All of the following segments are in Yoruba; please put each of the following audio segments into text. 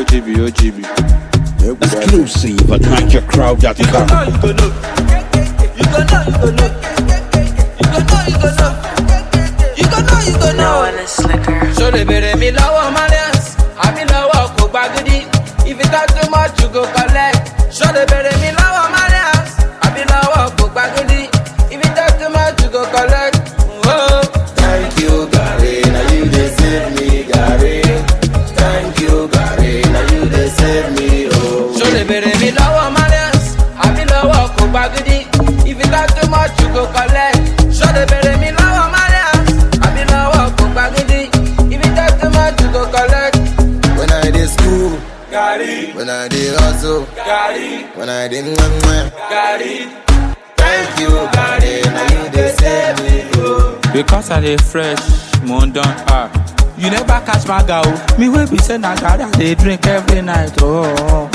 OGB. Exclusive at NigerCrowd.com. You go know. No one is slicker. So they bury me low Malians. I be low go bagudi. If it talk too much, you go collect. So they bury me low Malians. I be low go bagudi. If it talk too much, you go collect. Whoa. Thank you, Gary. Now you they save me, Gary. Thank you, Gary. Now you they save me, oh. So they bury me low Malians. I be low go bagudi. If it talk too much, you go collect. So they bury me low Malians. I be low go bagudi. If it talk too much, you go collect. When I did school, Gary, when I did hustle, Gary, when I did Gary. thank you, Gary. Now you they save me, oh. Because I dey fresh, moon don't hard. You never catch my girl. Me will be saying I got they drink every night. Oh,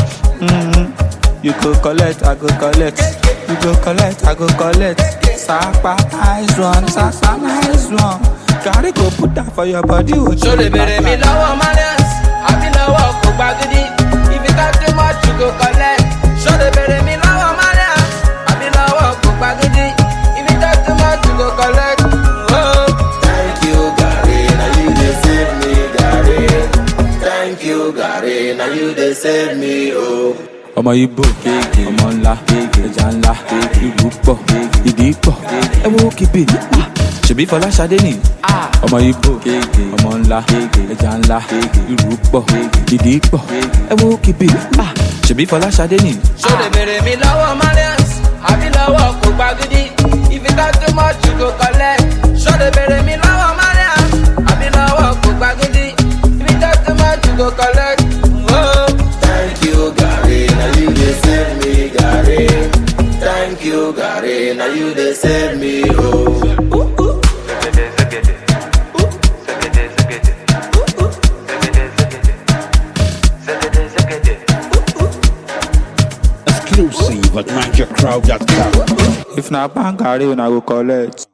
You go collect, I go collect. You go collect, I go collect. Sapa nice one, Sapa nice one. Gotta go put that for your body. So they bury me low Malians. I be low go bagudi. If it talk too much, you go collect. So they bury me low Malians. I be low go bagudi. If it talk too much, you go collect. Whoa. Thank you, Gary. Now you they save me, Gary. Thank you, Gary. Now you they save me, oh. Ọmọ Igbo, ọmọ ńlá, ẹja ńlá, ìlú pọ̀, ìdí pọ̀, ẹ wo kìbì, ṣèbí Fọláṣadé ni. Ọmọ Igbo, ọmọ ńlá, ẹja ńlá, ìlú pọ̀, ìdí pọ̀, ẹ wo kìbì, ṣèbí Fọláṣadé ni. So they bury me low Malians. I be low go bagudi. If it talk too much, you go collect. So they bury me low Malians. I be low go bagudi. If it talk too much, you go collect. Whoa. Thank you, Gary. Now you they save me, Gary. Thank you, Gary. Now you they save me, oh. Exclusive at NigerCrowd.com. If na bang carry, una go collect.